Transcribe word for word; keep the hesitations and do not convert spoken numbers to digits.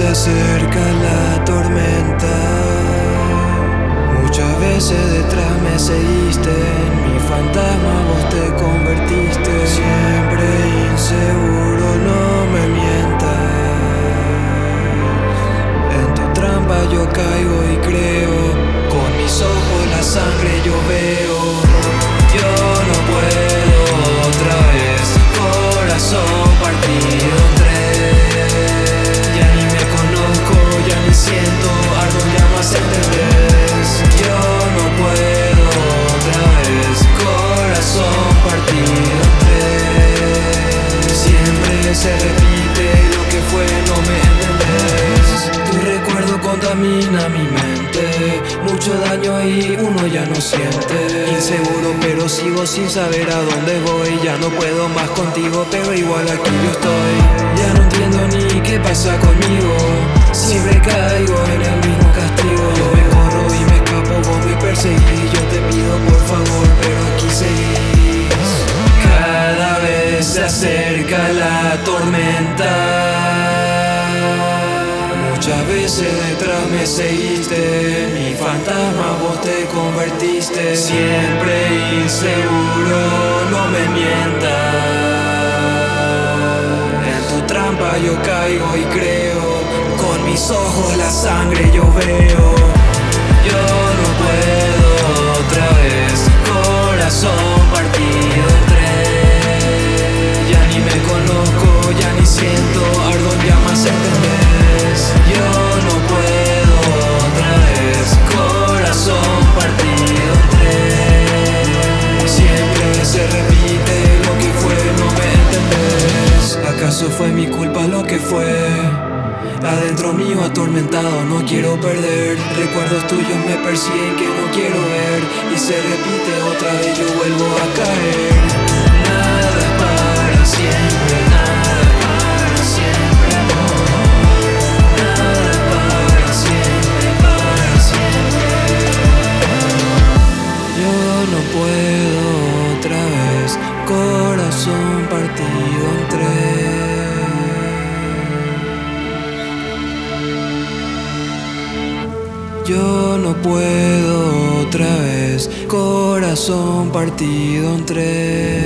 se acerca la tormenta. Muchas veces detrás me seguiste, en mi fantasma vos te convertiste. Siempre inseguro, no me mientas. En tu trampa yo caigo y creo, con mis ojos la sangre yo veo. Yo no puedo otra vez, corazón partido en tres. Ya ni me conozco, ya ni siento, ardo en llamas entendés. Yo no puedo otra vez, corazón partido en tres. Siempre se repite lo que fue, no me entendés. Tu recuerdo contamina mi mente, mucho daño y uno ya no siente. Inseguro pero sigo sin saber a dónde voy. Ya no puedo más contigo pero igual aquí yo estoy. Ya no entiendo ni qué pasa conmigo, siempre caigo en el mismo castigo. Yo me corro y me escapo, vos me perseguís. Yo te pido por favor pero aquí seguís. Cada vez se acerca la tormenta. Muchas veces detrás me seguiste, en mi fantasma vos te convertiste. Siempre inseguro, no me mientas. En tu trampa yo caigo y creo, con mis ojos la sangre yo veo. Yo no puedo otra vez, corazón partido en tres. Ya ni me conozco, ya ni siento, ardo en llamas, ¿entendés? Yo no puedo otra vez, corazón partido en tres. Siempre se repite lo que fue, no me entendés. ¿Acaso fue mi culpa lo que fue? Adentro mío atormentado, no quiero perder. Recuerdos tuyos me persiguen que no quiero ver. Y se repite otra vez, yo vuelvo a caer. Nada es para siempre, nada es para siempre, amor. Nada es para siempre, para siempre. Yo no puedo otra vez, corazón partido en tres. Yo no puedo otra vez, corazón partido en tres.